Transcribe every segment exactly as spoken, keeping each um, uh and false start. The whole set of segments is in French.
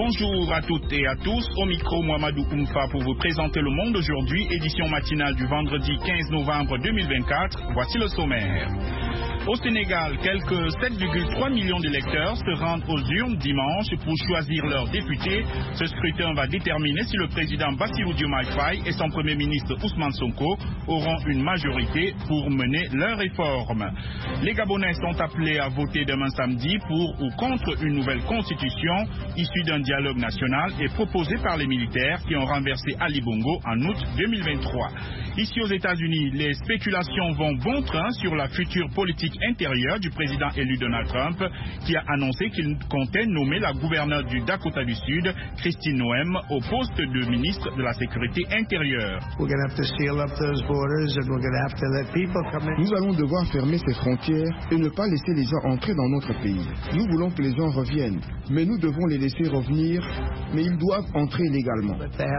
Bonjour à toutes et à tous, au micro Mohamedou Oumfa pour vous présenter le monde aujourd'hui, édition matinale du vendredi quinze novembre deux mille vingt-quatre. Voici le sommaire. Au Sénégal, quelques sept virgule trois millions d'électeurs se rendent aux urnes dimanche pour choisir leurs députés. Ce scrutin va déterminer si le président Bassirou Diomaye Faye et son premier ministre Ousmane Sonko auront une majorité pour mener leurs réformes. Les Gabonais sont appelés à voter demain samedi pour ou contre une nouvelle constitution issue d'un dialogue national et proposée par les militaires qui ont renversé Ali Bongo en août deux mille vingt-trois. Ici aux États-Unis, les spéculations vont bon train sur la future politique intérieure du président élu Donald Trump, qui a annoncé qu'il comptait nommer la gouverneure du Dakota du Sud, Christine Noem, au poste de ministre de la Sécurité intérieure. Nous allons devoir fermer ces frontières et ne pas laisser les gens entrer dans notre pays. Nous voulons que les gens reviennent, mais nous devons les laisser revenir, mais ils doivent entrer légalement.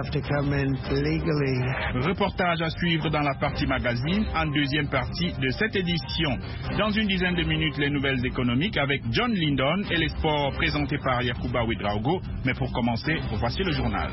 Reportage à suivre dans la partie magazine, en deuxième partie de cette édition. Dans une dizaine de minutes, les nouvelles économiques avec John Lindon et les sports présentés par Yacouba Ouedraogo. Mais pour commencer, voici le journal.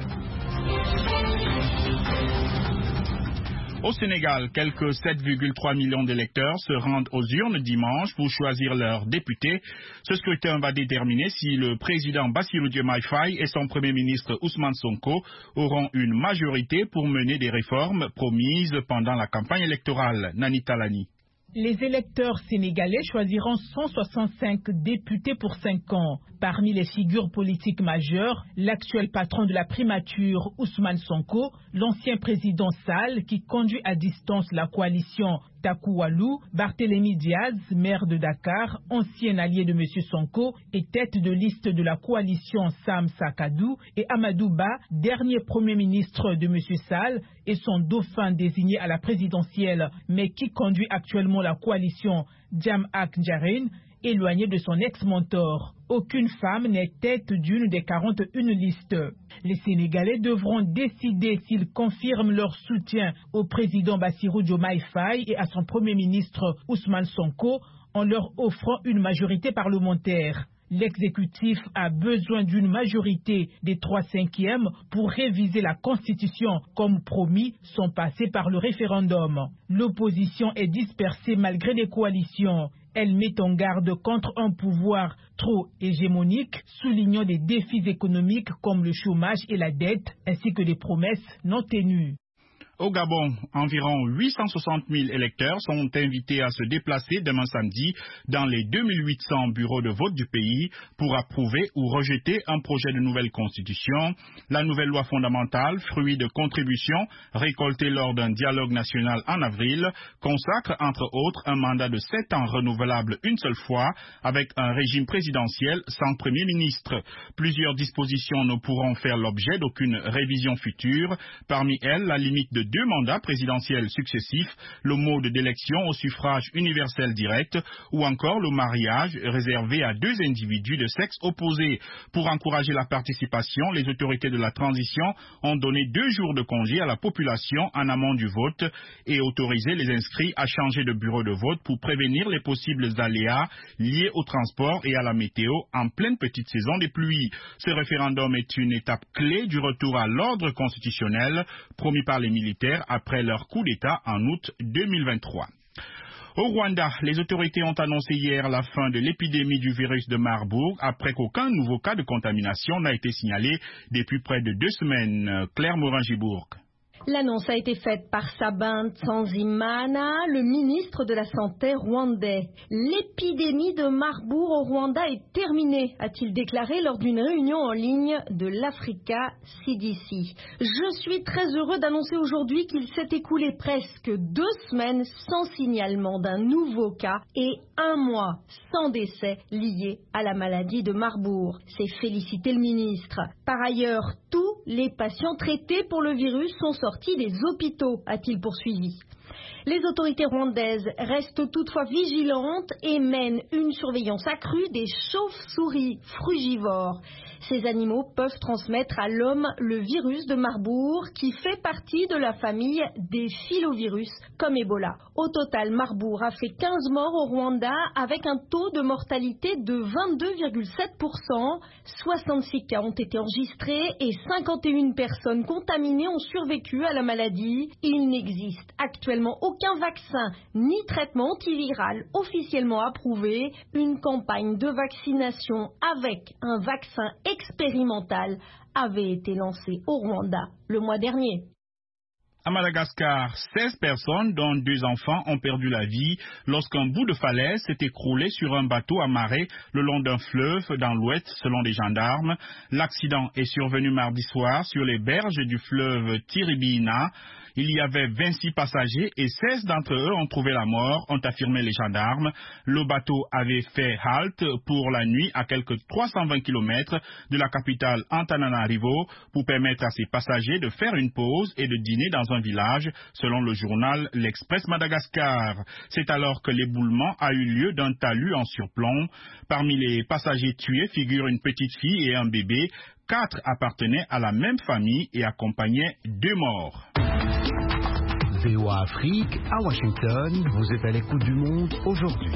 Au Sénégal, quelques sept virgule trois millions d'électeurs se rendent aux urnes dimanche pour choisir leurs députés. Ce scrutin va déterminer si le président Bassirou Diomaye Faye et son premier ministre Ousmane Sonko auront une majorité pour mener des réformes promises pendant la campagne électorale. Nani Talani. Les électeurs sénégalais choisiront cent soixante-cinq députés pour cinq ans. Parmi les figures politiques majeures, l'actuel patron de la primature, Ousmane Sonko, l'ancien président Sall, qui conduit à distance la coalition Takoualou, Barthélémy Diaz, maire de Dakar, ancien allié de M. Sonko et tête de liste de la coalition Sam Sakadou, et Amadou Ba, dernier premier ministre de M. Sall et son dauphin désigné à la présidentielle, mais qui conduit actuellement la coalition Jam Ak Njaren, éloigné de son ex-mentor. Aucune femme n'est tête d'une des quarante et une listes. Les Sénégalais devront décider s'ils confirment leur soutien au président Bassirou Diomaye Faye et à son premier ministre Ousmane Sonko en leur offrant une majorité parlementaire. L'exécutif a besoin d'une majorité des trois cinquièmes pour réviser la Constitution, comme promis, sont passés par le référendum. L'opposition est dispersée malgré les coalitions. Elle met en garde contre un pouvoir trop hégémonique, soulignant des défis économiques comme le chômage et la dette, ainsi que des promesses non tenues. Au Gabon, environ huit cent soixante mille électeurs sont invités à se déplacer demain samedi dans les deux mille huit cents bureaux de vote du pays pour approuver ou rejeter un projet de nouvelle constitution. La nouvelle loi fondamentale, fruit de contributions récoltées lors d'un dialogue national en avril, consacre entre autres un mandat de sept ans renouvelable une seule fois avec un régime présidentiel sans premier ministre. Plusieurs dispositions ne pourront faire l'objet d'aucune révision future. Parmi elles, la limite de deux mandats présidentiels successifs, le mode d'élection au suffrage universel direct ou encore le mariage réservé à deux individus de sexe opposé. Pour encourager la participation, les autorités de la transition ont donné deux jours de congé à la population en amont du vote et autorisé les inscrits à changer de bureau de vote pour prévenir les possibles aléas liés au transport et à la météo en pleine petite saison des pluies. Ce référendum est une étape clé du retour à l'ordre constitutionnel promis par les militaires après leur coup d'État en août deux mille vingt-trois. Au Rwanda, les autorités ont annoncé hier la fin de l'épidémie du virus de Marburg après qu'aucun nouveau cas de contamination n'a été signalé depuis près de deux semaines. Claire Morin-Gibourg. L'annonce a été faite par Sabin Nsanzimana, le ministre de la Santé rwandais. L'épidémie de Marburg au Rwanda est terminée, a-t-il déclaré lors d'une réunion en ligne de l'Africa C D C. Je suis très heureux d'annoncer aujourd'hui qu'il s'est écoulé presque deux semaines sans signalement d'un nouveau cas et un mois sans décès lié à la maladie de Marburg. C'est féliciter le ministre. Par ailleurs, tous les patients traités pour le virus sont sortis des hôpitaux, a-t-il poursuivi. Les autorités rwandaises restent toutefois vigilantes et mènent une surveillance accrue des chauves-souris frugivores. Ces animaux peuvent transmettre à l'homme le virus de Marburg qui fait partie de la famille des filovirus comme Ebola. Au total, Marburg a fait quinze morts au Rwanda avec un taux de mortalité de vingt-deux virgule sept pour cent. soixante-six cas ont été enregistrés et cinquante et une personnes contaminées ont survécu à la maladie. Il n'existe actuellement aucun vaccin ni traitement antiviral officiellement approuvé. Une campagne de vaccination avec un vaccin expérimental avait été lancée au Rwanda le mois dernier. À Madagascar, seize personnes, dont deux enfants, ont perdu la vie lorsqu'un bout de falaise s'est écroulé sur un bateau amarré le long d'un fleuve dans l'ouest, selon les gendarmes. L'accident est survenu mardi soir sur les berges du fleuve Tiribina. Il y avait vingt-six passagers et seize d'entre eux ont trouvé la mort, ont affirmé les gendarmes. Le bateau avait fait halte pour la nuit à quelques trois cent vingt kilomètres de la capitale Antananarivo pour permettre à ses passagers de faire une pause et de dîner dans un village, selon le journal L'Express Madagascar. C'est alors que l'éboulement a eu lieu d'un talus en surplomb. Parmi les passagers tués figurent une petite fille et un bébé. Quatre appartenaient à la même famille et accompagnaient deux morts. V O A Afrique, à Washington, vous êtes à l'écoute du monde aujourd'hui.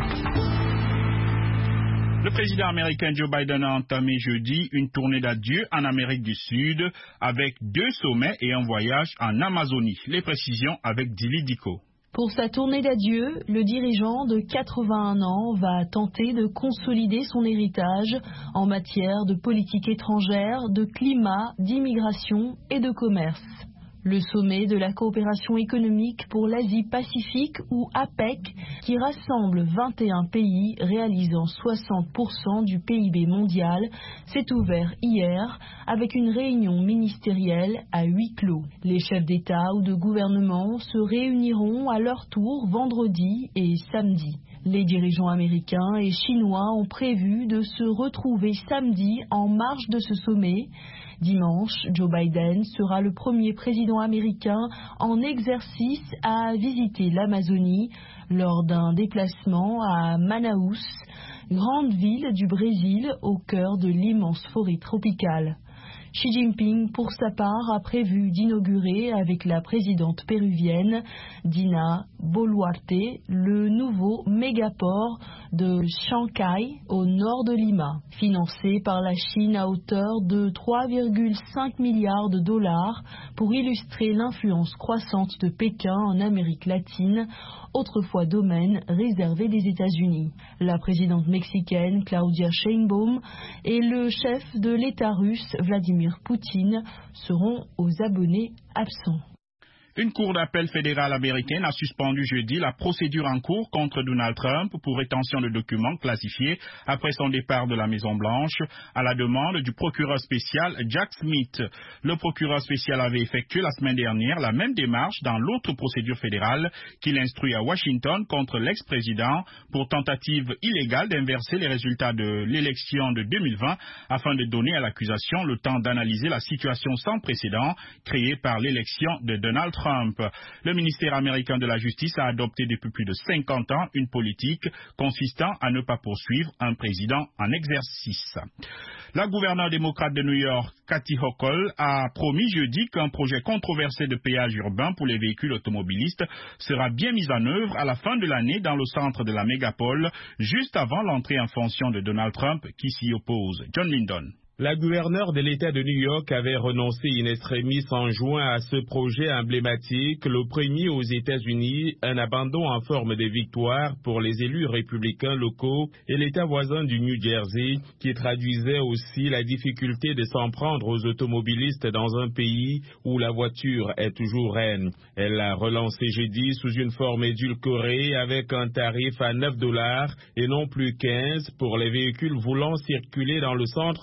Le président américain Joe Biden a entamé jeudi une tournée d'adieu en Amérique du Sud avec deux sommets et un voyage en Amazonie. Les précisions avec Dili Diko. Pour sa tournée d'adieu, le dirigeant de quatre-vingt-un ans va tenter de consolider son héritage en matière de politique étrangère, de climat, d'immigration et de commerce. Le sommet de la coopération économique pour l'Asie-Pacifique ou APEC, qui rassemble vingt et un pays réalisant soixante pour cent du P I B mondial, s'est ouvert hier avec une réunion ministérielle à huis clos. Les chefs d'État ou de gouvernement se réuniront à leur tour vendredi et samedi. Les dirigeants américains et chinois ont prévu de se retrouver samedi en marge de ce sommet. Dimanche, Joe Biden sera le premier président américain en exercice à visiter l'Amazonie lors d'un déplacement à Manaus, grande ville du Brésil au cœur de l'immense forêt tropicale. Xi Jinping, pour sa part, a prévu d'inaugurer avec la présidente péruvienne Dina Boluarte le nouveau mégaport de Chancay au nord de Lima, financé par la Chine à hauteur de trois virgule cinq milliards de dollars pour illustrer l'influence croissante de Pékin en Amérique latine, autrefois domaine réservé des États-Unis. La présidente mexicaine Claudia Sheinbaum et le chef de l'État russe Vladimir Poutine seront aux abonnés absents. Une cour d'appel fédérale américaine a suspendu jeudi la procédure en cours contre Donald Trump pour rétention de documents classifiés après son départ de la Maison-Blanche à la demande du procureur spécial Jack Smith. Le procureur spécial avait effectué la semaine dernière la même démarche dans l'autre procédure fédérale qu'il instruit à Washington contre l'ex-président pour tentative illégale d'inverser les résultats de l'élection de deux mille vingt afin de donner à l'accusation le temps d'analyser la situation sans précédent créée par l'élection de Donald Trump. Le ministère américain de la Justice a adopté depuis plus de cinquante ans une politique consistant à ne pas poursuivre un président en exercice. La gouverneure démocrate de New York, Kathy Hochul, a promis jeudi qu'un projet controversé de péage urbain pour les véhicules automobilistes sera bien mis en œuvre à la fin de l'année dans le centre de la mégapole, juste avant l'entrée en fonction de Donald Trump qui s'y oppose. John Lyndon. La gouverneure de l'État de New York avait renoncé in extremis en juin à ce projet emblématique, le premier aux États-Unis, un abandon en forme de victoire pour les élus républicains locaux et l'État voisin du New Jersey, qui traduisait aussi la difficulté de s'en prendre aux automobilistes dans un pays où la voiture est toujours reine. Elle l'a relancé jeudi sous une forme édulcorée avec un tarif à neuf dollars et non plus quinze pour les véhicules voulant circuler dans le centre de l'île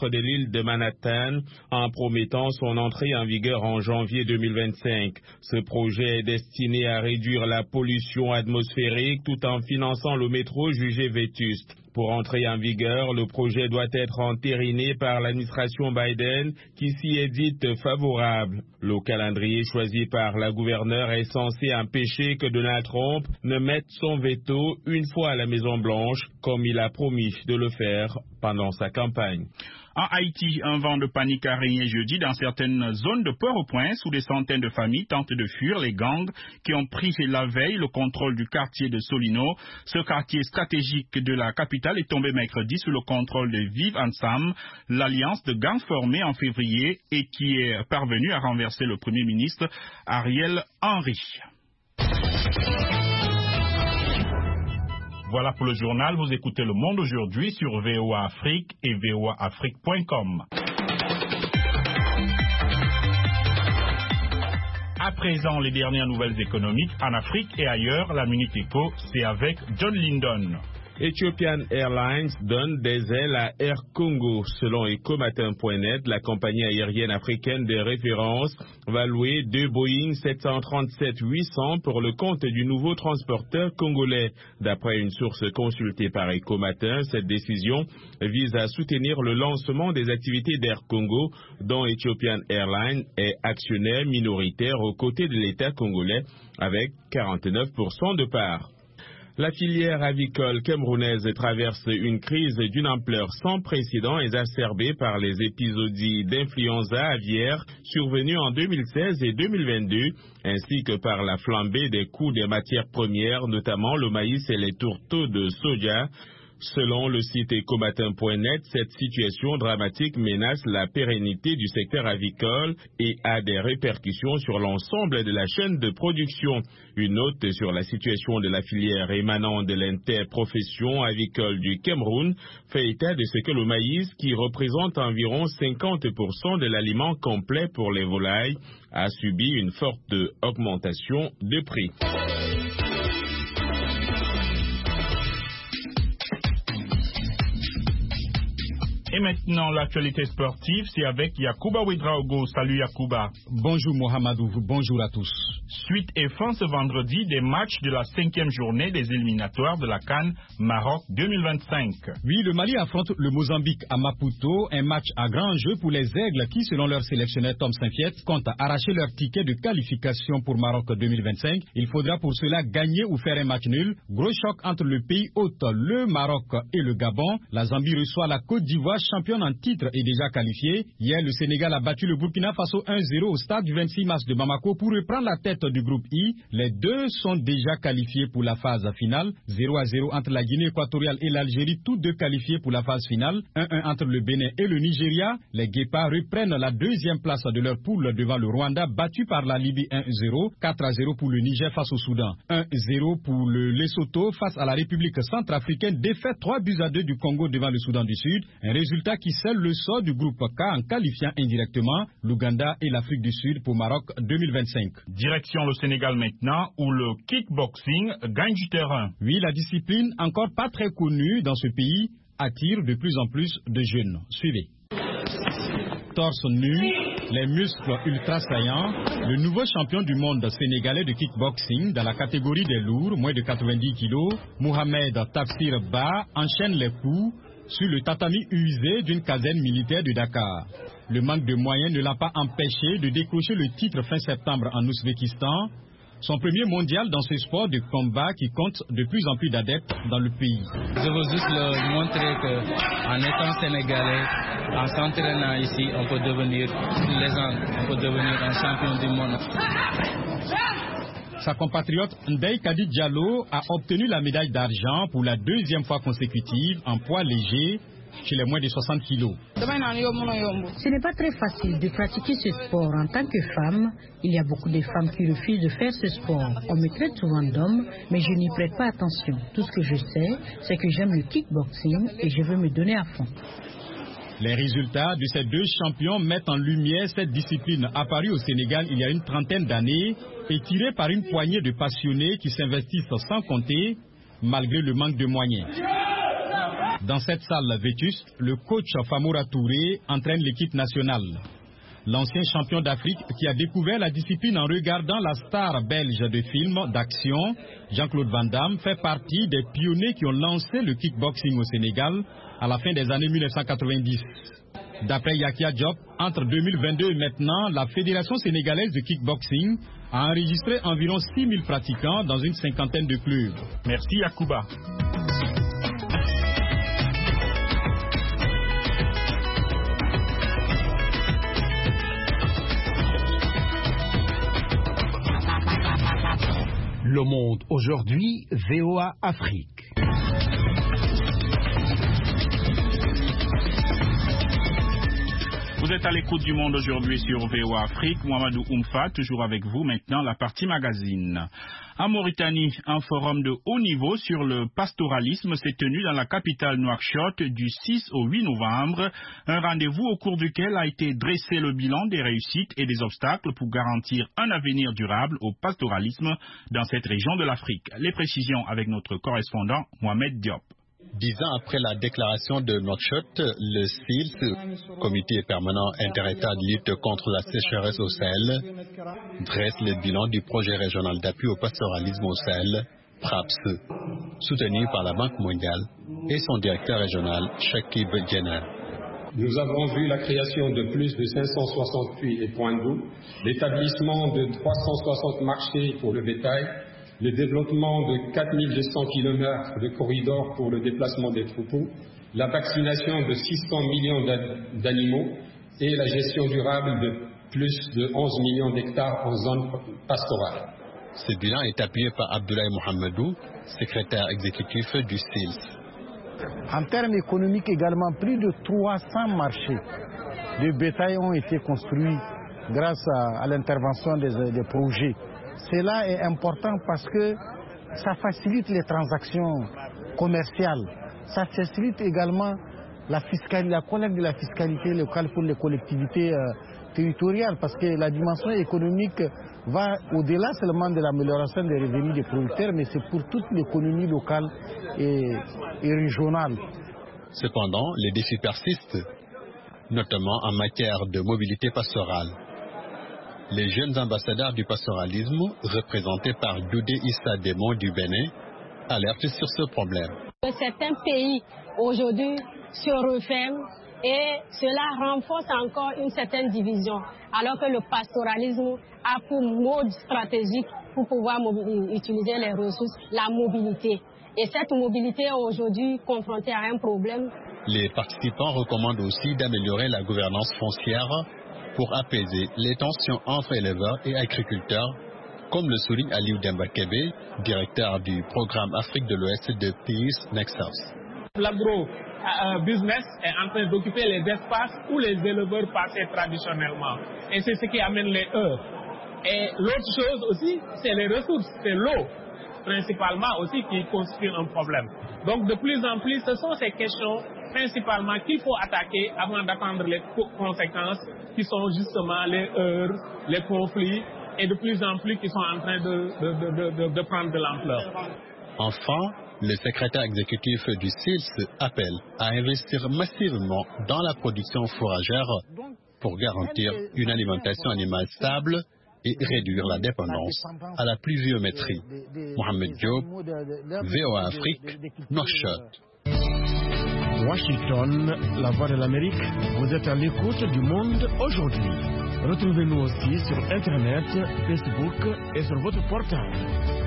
ville de Manhattan en promettant son entrée en vigueur en janvier deux mille vingt-cinq. Ce projet est destiné à réduire la pollution atmosphérique tout en finançant le métro jugé vétuste. Pour entrer en vigueur, le projet doit être entériné par l'administration Biden qui s'y est dite favorable. Le calendrier choisi par la gouverneure est censé empêcher que Donald Trump ne mette son veto une fois à la Maison-Blanche, comme il a promis de le faire pendant sa campagne. En Haïti, un vent de panique a régné jeudi dans certaines zones de Port-au-Prince où des centaines de familles tentent de fuir les gangs qui ont pris la veille le contrôle du quartier de Solino. Ce quartier stratégique de la capitale est tombé mercredi sous le contrôle de Vive Ensemble, l'alliance de gangs formée en février et qui est parvenue à renverser le Premier ministre Ariel Henry. Voilà pour le journal. Vous écoutez Le Monde aujourd'hui sur V O A Afrique et V O A Afrique point com. À présent, les dernières nouvelles économiques en Afrique et ailleurs. La Minute Éco, c'est avec John Lyndon. Ethiopian Airlines donne des ailes à Air Congo. Selon Ecomatin point net, la compagnie aérienne africaine de référence va louer deux Boeing sept cent trente-sept huit cents pour le compte du nouveau transporteur congolais. D'après une source consultée par Ecomatin, cette décision vise à soutenir le lancement des activités d'Air Congo, dont Ethiopian Airlines est actionnaire minoritaire aux côtés de l'État congolais avec quarante-neuf pour cent de parts. La filière avicole camerounaise traverse une crise d'une ampleur sans précédent exacerbée par les épisodies d'influenza aviaire survenus en deux mille seize et deux mille vingt-deux, ainsi que par la flambée des coûts des matières premières, notamment le maïs et les tourteaux de soja. Selon le site Ecomatin point net, cette situation dramatique menace la pérennité du secteur avicole et a des répercussions sur l'ensemble de la chaîne de production. Une note sur la situation de la filière émanant de l'interprofession avicole du Cameroun fait état de ce que le maïs, qui représente environ cinquante pour cent de l'aliment complet pour les volailles, a subi une forte augmentation de prix. Et maintenant, l'actualité sportive, c'est avec Yacouba Ouedraogo. Salut Yacouba. Bonjour Mohamedou, bonjour à tous. Suite et fin ce vendredi des matchs de la cinquième journée des éliminatoires de la CAN Maroc deux mille vingt-cinq. Oui, le Mali affronte le Mozambique à Maputo, un match à grand enjeu pour les Aigles qui, selon leur sélectionneur Tom Saint-Fiet, comptent arracher leur ticket de qualification pour Maroc deux mille vingt-cinq. Il faudra pour cela gagner ou faire un match nul. Gros choc entre le pays hôte, le Maroc et le Gabon. La Zambie reçoit la Côte d'Ivoire, championne en titre et déjà qualifiée. Hier, le Sénégal a battu le Burkina Faso un zéro au stade du vingt-six mars de Bamako pour reprendre la tête du groupe I. Les deux sont déjà qualifiés pour la phase finale. zéro à zéro entre la Guinée équatoriale et l'Algérie, tous deux qualifiés pour la phase finale. un un entre le Bénin et le Nigeria. Les Guépards reprennent la deuxième place de leur poule devant le Rwanda, battu par la Libye un zéro. quatre à zéro pour le Niger face au Soudan. un zéro pour le Lesotho face à la République centrafricaine. Défaite trois buts à deux du Congo devant le Soudan du Sud. Un résultat qui scelle le sort du groupe K en qualifiant indirectement l'Ouganda et l'Afrique du Sud pour Maroc deux mille vingt-cinq. Direction le Sénégal maintenant, où le kickboxing gagne du terrain. Oui, la discipline, encore pas très connue dans ce pays, attire de plus en plus de jeunes. Suivez. Torse nu, les muscles ultra saillants, le nouveau champion du monde sénégalais de kickboxing dans la catégorie des lourds, moins de quatre-vingt-dix kilos, Mohamed Tafsir Ba, enchaîne les coups sur le tatami usé d'une caserne militaire de Dakar. Le manque de moyens ne l'a pas empêché de décrocher le titre fin septembre en Ouzbékistan, son premier mondial dans ce sport de combat qui compte de plus en plus d'adeptes dans le pays. Je veux juste leur montrer qu'en étant sénégalais, en s'entraînant ici, on peut devenir une légende, on peut devenir un champion du monde. Sa compatriote Ndeye Kadi Diallo a obtenu la médaille d'argent pour la deuxième fois consécutive en poids léger chez les moins de soixante kilos. Ce n'est pas très facile de pratiquer ce sport. En tant que femme, il y a beaucoup de femmes qui refusent de faire ce sport. On me traite souvent d'homme, mais je n'y prête pas attention. Tout ce que je sais, c'est que j'aime le kickboxing et je veux me donner à fond. Les résultats de ces deux champions mettent en lumière cette discipline apparue au Sénégal il y a une trentaine d'années et tirée par une poignée de passionnés qui s'investissent sans compter, malgré le manque de moyens. Dans cette salle vétuste, le coach Famoura Touré entraîne l'équipe nationale. L'ancien champion d'Afrique qui a découvert la discipline en regardant la star belge de films d'action, Jean-Claude Van Damme, fait partie des pionniers qui ont lancé le kickboxing au Sénégal à la fin des années mille neuf cent quatre-vingt-dix. D'après Yakia Diop, entre deux mille vingt-deux et maintenant, la Fédération sénégalaise de kickboxing a enregistré environ six mille pratiquants dans une cinquantaine de clubs. Merci Yacouba. Le Monde aujourd'hui, V O A Afrique. Vous êtes à l'écoute du Monde aujourd'hui sur V O A Afrique. Mohamedou Oumfa, toujours avec vous. Maintenant, la partie magazine. En Mauritanie, un forum de haut niveau sur le pastoralisme s'est tenu dans la capitale Nouakchott du six au huit novembre. Un rendez-vous au cours duquel a été dressé le bilan des réussites et des obstacles pour garantir un avenir durable au pastoralisme dans cette région de l'Afrique. Les précisions avec notre correspondant Mohamed Diop. Dix ans après la déclaration de Nouakchott, le S I L S, Comité permanent inter-État de lutte contre la sécheresse au Sahel, dresse le bilan du projet régional d'appui au pastoralisme au Sahel, PRAPS, soutenu par la Banque mondiale et son directeur régional, Shakib Djenner. Nous avons vu la création de plus de cinq cent soixante-huit points d'eau, l'établissement de trois cent soixante marchés pour le bétail, le développement de quatre mille deux cents kilomètres de corridors pour le déplacement des troupeaux, la vaccination de six cents millions d'animaux et la gestion durable de plus de onze millions d'hectares en zone pastorale. Ce bilan est appuyé par Abdoulaye Mohamedou, secrétaire exécutif du S I L S. En termes économiques également, plus de trois cents marchés de bétail ont été construits grâce à, à l'intervention des, des projets. Cela est important parce que ça facilite les transactions commerciales. Ça facilite également la, fiscalité, la collecte de la fiscalité locale pour les collectivités euh, territoriales parce que la dimension économique va au-delà seulement de l'amélioration des revenus des producteurs, mais c'est pour toute l'économie locale et, et régionale. Cependant, les défis persistent, notamment en matière de mobilité pastorale. Les jeunes ambassadeurs du pastoralisme, représentés par Doudé Issa Démon du Bénin, alertent sur ce problème. Certains pays aujourd'hui se referment et cela renforce encore une certaine division, alors que le pastoralisme a pour mode stratégique pour pouvoir utiliser les ressources, la mobilité. Et cette mobilité est aujourd'hui confrontée à un problème. Les participants recommandent aussi d'améliorer la gouvernance foncière pour apaiser les tensions entre éleveurs et agriculteurs, comme le souligne Aliou Dembakebe, directeur du programme Afrique de l'Ouest de Peace Nexus. L'agro-business est en train d'occuper les espaces où les éleveurs passaient traditionnellement. Et c'est ce qui amène les heurts. Et l'autre chose aussi, c'est les ressources, c'est l'eau, principalement aussi, qui constitue un problème. Donc de plus en plus, ce sont ces questions principalement qu'il faut attaquer avant d'attendre les conséquences qui sont justement les heurts, les conflits et de plus en plus qui sont en train de, de, de, de, de prendre de l'ampleur. Enfin, le secrétaire exécutif du S I L S appelle à investir massivement dans la production fourragère pour garantir une alimentation animale stable et réduire la dépendance à la pluviométrie. Mohamed Diop, V O A Afrique, Nouakchott. Washington, la voix de l'Amérique, vous êtes à l'écoute du Monde aujourd'hui. Retrouvez-nous aussi sur Internet, Facebook et sur votre portable.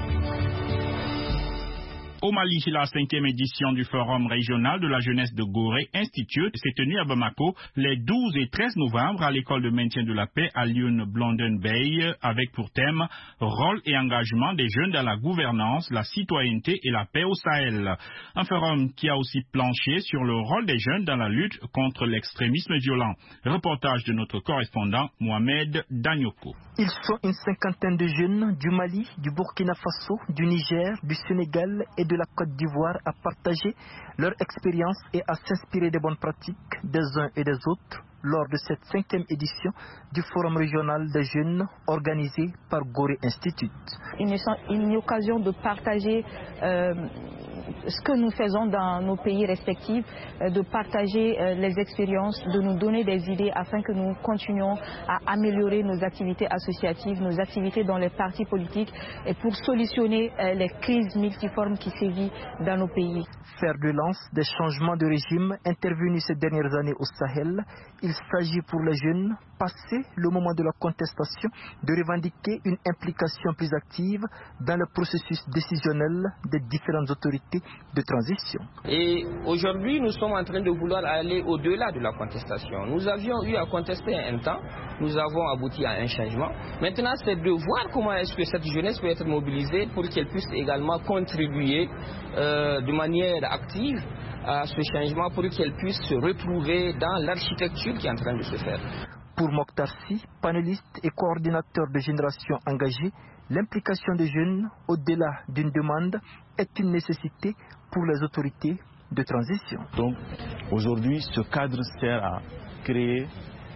Au Mali, la cinquième édition du Forum régional de la jeunesse de Gorée Institute s'est tenue à Bamako les douze et treize novembre à l'école de maintien de la paix à Lyon-Blondon Bay avec pour thème rôle et engagement des jeunes dans la gouvernance, la citoyenneté et la paix au Sahel. Un forum qui a aussi planché sur le rôle des jeunes dans la lutte contre l'extrémisme violent. Reportage de notre correspondant Mohamed Danyoko. Ils sont une cinquantaine de jeunes du Mali, du Burkina Faso, du Niger, du Sénégal et de la Côte d'Ivoire à partager leur expérience et à s'inspirer des bonnes pratiques des uns et des autres lors de cette cinquième édition du Forum régional des jeunes organisé par Gorée Institute. Une, une occasion de partager euh, ce que nous faisons dans nos pays respectifs, euh, de partager euh, les expériences, de nous donner des idées afin que nous continuions à améliorer nos activités associatives, nos activités dans les partis politiques et pour solutionner euh, les crises multiformes qui sévissent dans nos pays. Fer de lance des changements de régime intervenus ces dernières années au Sahel, il s'agit pour les jeunes, passé le moment de la contestation, de revendiquer une implication plus active dans le processus décisionnel des différentes autorités de transition. Et aujourd'hui, nous sommes en train de vouloir aller au-delà de la contestation. Nous avions eu à contester un temps, nous avons abouti à un changement. Maintenant, c'est de voir comment est-ce que cette jeunesse peut être mobilisée pour qu'elle puisse également contribuer euh, de manière active à ce changement, pour qu'elle puisse se retrouver dans l'architecture qui est en train de se faire. Pour Mokhtar Sy, panéliste et coordinateur de Génération Engagée, l'implication des jeunes, au-delà d'une demande, est une nécessité pour les autorités de transition. Donc, aujourd'hui, ce cadre sert à créer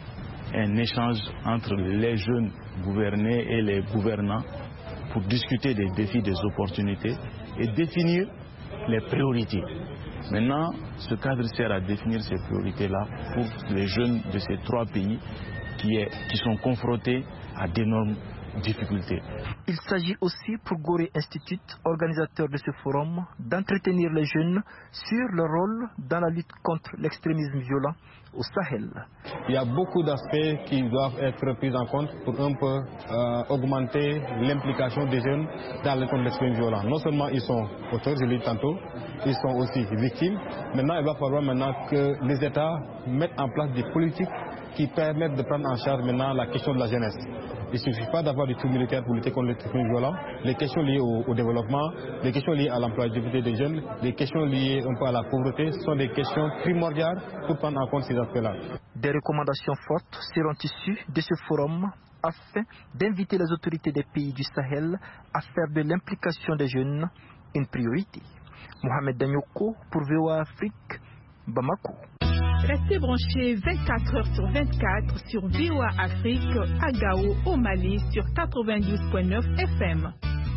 un échange entre les jeunes gouvernés et les gouvernants pour discuter des défis, des opportunités et définir les priorités. Maintenant, ce cadre sert à définir ces priorités-là pour les jeunes de ces trois pays qui, est, qui sont confrontés à d'énormes difficultés. Il s'agit aussi pour Gorée Institute, organisateur de ce forum, d'entretenir les jeunes sur leur rôle dans la lutte contre l'extrémisme violent au Sahel. Il y a beaucoup d'aspects qui doivent être pris en compte pour un peu euh, augmenter l'implication des jeunes dans le contre l'extrémisme violent. Non seulement ils sont auteurs, je l'ai dit tantôt, ils sont aussi victimes. Maintenant, il va falloir maintenant que les États mettent en place des politiques qui permettent de prendre en charge maintenant la question de la jeunesse. Il ne suffit pas d'avoir des troupes militaires pour lutter contre l'extrémisme violent. Les questions liées au, au développement, les questions liées à l'employabilité des jeunes, les questions liées un peu à la pauvreté sont des questions primordiales pour prendre en compte ces aspects-là. Des recommandations fortes seront issues de ce forum afin d'inviter les autorités des pays du Sahel à faire de l'implication des jeunes une priorité. Mohamed Danyoko pour V O A Afrique, Bamako. Restez branchés vingt-quatre heures sur vingt-quatre sur V O A Afrique à Gao, au Mali, sur quatre-vingt-douze virgule neuf F M.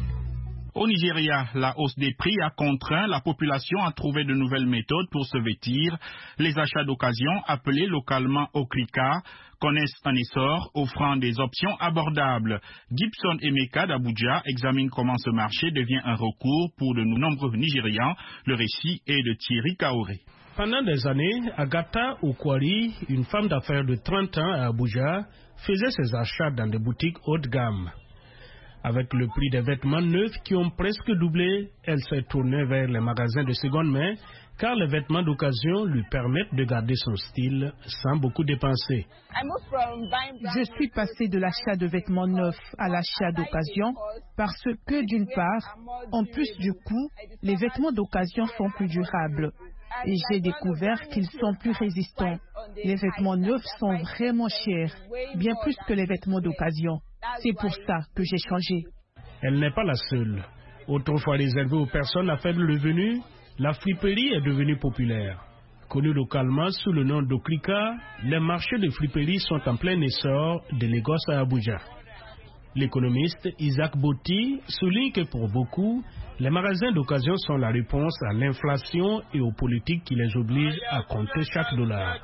Au Nigeria, la hausse des prix a contraint la population à trouver de nouvelles méthodes pour se vêtir. Les achats d'occasion, appelés localement Okrika, connaissent un essor, offrant des options abordables. Gibson Emeka d'Abuja examine comment ce marché devient un recours pour de nombreux Nigérians. Le récit est de Thierry Kaoré. Pendant des années, Agatha Okwari, une femme d'affaires de trente ans à Abuja, faisait ses achats dans des boutiques haut de gamme. Avec le prix des vêtements neufs qui ont presque doublé, elle s'est tournée vers les magasins de seconde main, car les vêtements d'occasion lui permettent de garder son style sans beaucoup dépenser. Je suis passée de l'achat de vêtements neufs à l'achat d'occasion parce que, d'une part, en plus du coût, les vêtements d'occasion sont plus durables. Et j'ai découvert qu'ils sont plus résistants. Les vêtements neufs sont vraiment chers, bien plus que les vêtements d'occasion. C'est pour ça que j'ai changé. Elle n'est pas la seule. Autrefois réservée aux personnes à faible revenu, la friperie est devenue populaire. Connue localement sous le nom d'Okrika, les marchés de friperie sont en plein essor de Lagos à Abuja. L'économiste Isaac Botti souligne que pour beaucoup, les magasins d'occasion sont la réponse à l'inflation et aux politiques qui les obligent à compter chaque dollar.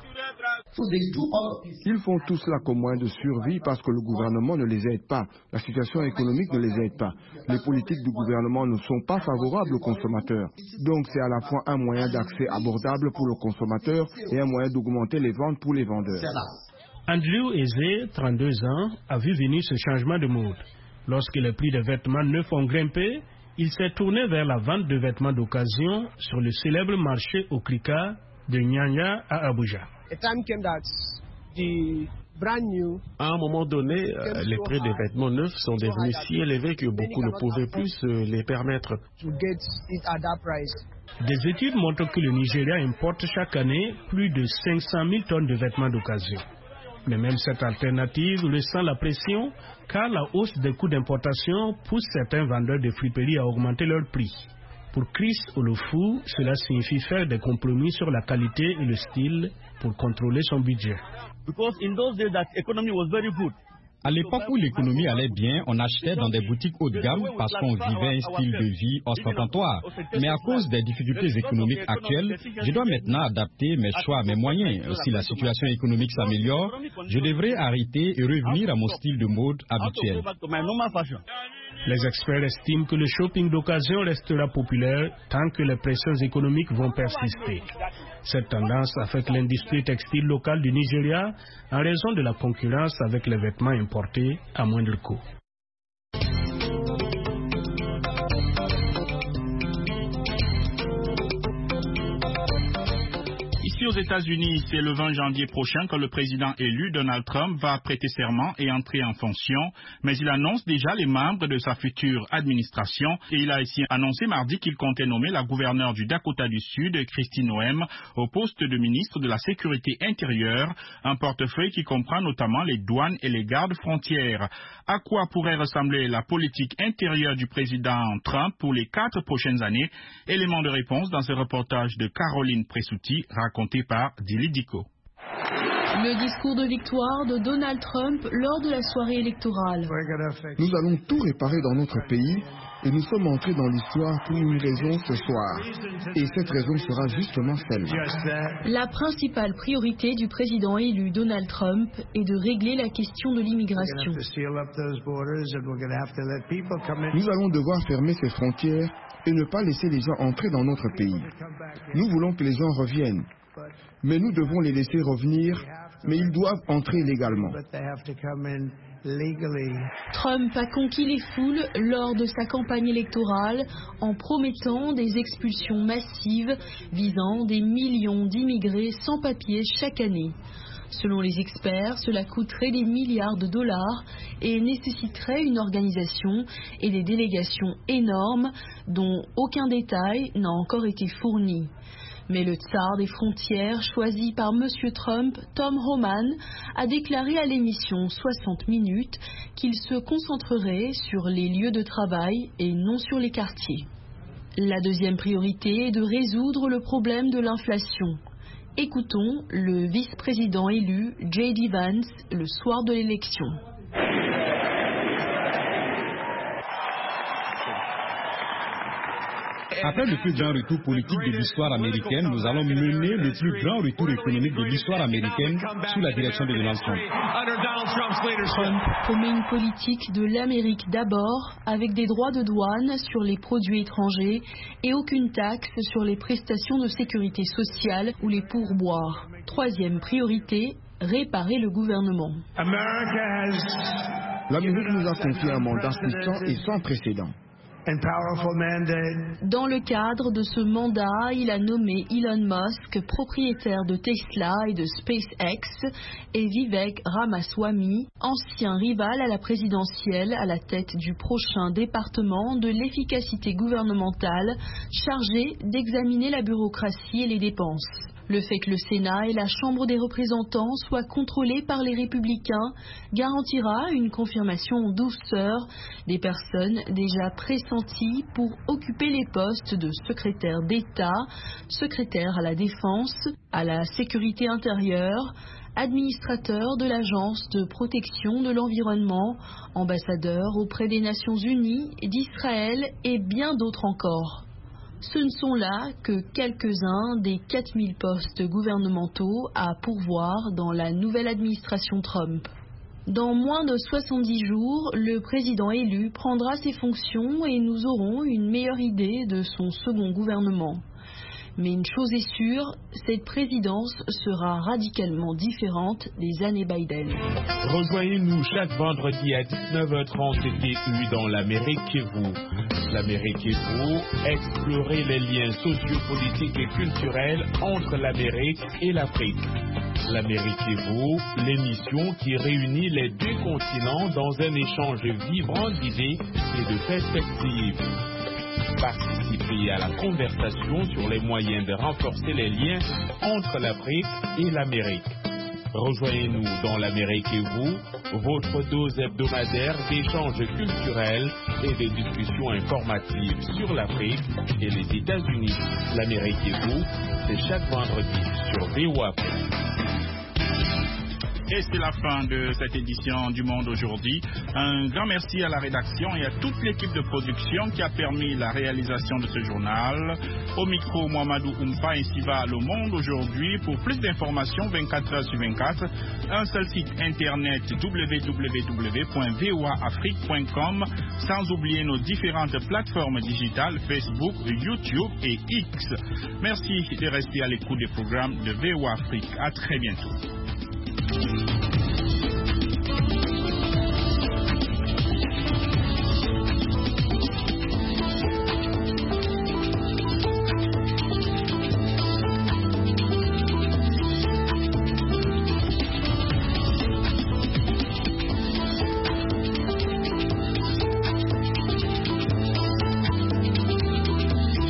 Ils font tout cela comme moyen de survie parce que le gouvernement ne les aide pas. La situation économique ne les aide pas. Les politiques du gouvernement ne sont pas favorables aux consommateurs. Donc c'est à la fois un moyen d'accès abordable pour le consommateur et un moyen d'augmenter les ventes pour les vendeurs. Andrew Eze, trente-deux ans, a vu venir ce changement de mode. Lorsque les prix des vêtements neufs ont grimpé, il s'est tourné vers la vente de vêtements d'occasion sur le célèbre marché Okrika de Nyanya à Abuja. À un moment donné, les prix des vêtements neufs sont devenus si élevés que beaucoup ne pouvaient plus se les permettre. Des études montrent que le Nigeria importe chaque année plus de cinq cent mille tonnes de vêtements d'occasion. Mais même cette alternative ressent la pression car la hausse des coûts d'importation pousse certains vendeurs de friperies à augmenter leurs prix. Pour Chris Olofu, cela signifie faire des compromis sur la qualité et le style pour contrôler son budget. À l'époque où l'économie allait bien, on achetait dans des boutiques haut de gamme parce qu'on vivait un style de vie ostentatoire. Mais à cause des difficultés économiques actuelles, je dois maintenant adapter mes choix à mes moyens. Si la situation économique s'améliore, je devrais arrêter et revenir à mon style de mode habituel. Les experts estiment que le shopping d'occasion restera populaire tant que les pressions économiques vont persister. Cette tendance affecte l'industrie textile locale du Nigeria en raison de la concurrence avec les vêtements importés à moindre coût. Aux États-Unis, c'est le vingt janvier prochain que le président élu Donald Trump va prêter serment et entrer en fonction, mais il annonce déjà les membres de sa future administration et il a aussi annoncé mardi qu'il comptait nommer la gouverneure du Dakota du Sud, Kristi Noem, au poste de ministre de la Sécurité intérieure, un portefeuille qui comprend notamment les douanes et les gardes frontières. À quoi pourrait ressembler la politique intérieure du président Trump pour les quatre prochaines années? Élément de réponse dans ce reportage de Caroline Pressouti, raconté par Dili Diko. Le discours de victoire de Donald Trump lors de la soirée électorale. Nous allons tout réparer dans notre pays et nous sommes entrés dans l'histoire pour une raison ce soir. Et cette raison sera justement celle. La principale priorité du président élu Donald Trump est de régler la question de l'immigration. Nous allons devoir fermer ces frontières et ne pas laisser les gens entrer dans notre pays. Nous voulons que les gens reviennent. Mais nous devons les laisser revenir, mais ils doivent entrer légalement. Trump a conquis les foules lors de sa campagne électorale en promettant des expulsions massives visant des millions d'immigrés sans papiers chaque année. Selon les experts, cela coûterait des milliards de dollars et nécessiterait une organisation et des délégations énormes dont aucun détail n'a encore été fourni. Mais le tsar des frontières, choisi par M. Trump, Tom Homan, a déclaré à l'émission soixante minutes qu'il se concentrerait sur les lieux de travail et non sur les quartiers. La deuxième priorité est de résoudre le problème de l'inflation. Écoutons le vice-président élu J D Vance le soir de l'élection. Après le plus grand retour politique de l'histoire américaine, nous allons mener le plus grand retour économique de l'histoire américaine sous la direction de Donald Trump. Trump promet une politique de l'Amérique d'abord, avec des droits de douane sur les produits étrangers et aucune taxe sur les prestations de sécurité sociale ou les pourboires. Troisième priorité, réparer le gouvernement. L'Amérique nous a confié un mandat puissant et sans précédent. Dans le cadre de ce mandat, il a nommé Elon Musk propriétaire de Tesla et de SpaceX et Vivek Ramaswamy, ancien rival à la présidentielle, à la tête du prochain département de l'efficacité gouvernementale chargé d'examiner la bureaucratie et les dépenses. Le fait que le Sénat et la Chambre des représentants soient contrôlés par les républicains garantira une confirmation en douceur des personnes déjà pressenties pour occuper les postes de secrétaire d'État, secrétaire à la Défense, à la Sécurité intérieure, administrateur de l'Agence de protection de l'environnement, ambassadeur auprès des Nations Unies, d'Israël et bien d'autres encore. Ce ne sont là que quelques-uns des quatre mille postes gouvernementaux à pourvoir dans la nouvelle administration Trump. Dans moins de soixante-dix jours, le président élu prendra ses fonctions et nous aurons une meilleure idée de son second gouvernement. Mais une chose est sûre, cette présidence sera radicalement différente des années Biden. Rejoignez-nous chaque vendredi à dix-neuf heures trente T T U dans l'Amérique et vous. L'Amérique et vous, explorez les liens sociopolitiques et culturels entre l'Amérique et l'Afrique. L'Amérique et vous, l'émission qui réunit les deux continents dans un échange vibrant d'idées et de perspectives. Participez à la conversation sur les moyens de renforcer les liens entre l'Afrique et l'Amérique. Rejoignez-nous dans l'Amérique et vous, votre dose hebdomadaire d'échanges culturels et de discussions informatives sur l'Afrique et les États-Unis. L'Amérique et vous, c'est chaque vendredi sur V O A. Et c'est la fin de cette édition du Monde aujourd'hui. Un grand merci à la rédaction et à toute l'équipe de production qui a permis la réalisation de ce journal. Au micro, Mohamedou Oumfa, ainsi va Le Monde aujourd'hui. Pour plus d'informations, vingt-quatre heures sur vingt-quatre, un seul site internet w w w point v o a afrique point com, sans oublier nos différentes plateformes digitales Facebook, YouTube et X. Merci de rester à l'écoute des programmes de V O A Afrique. À très bientôt.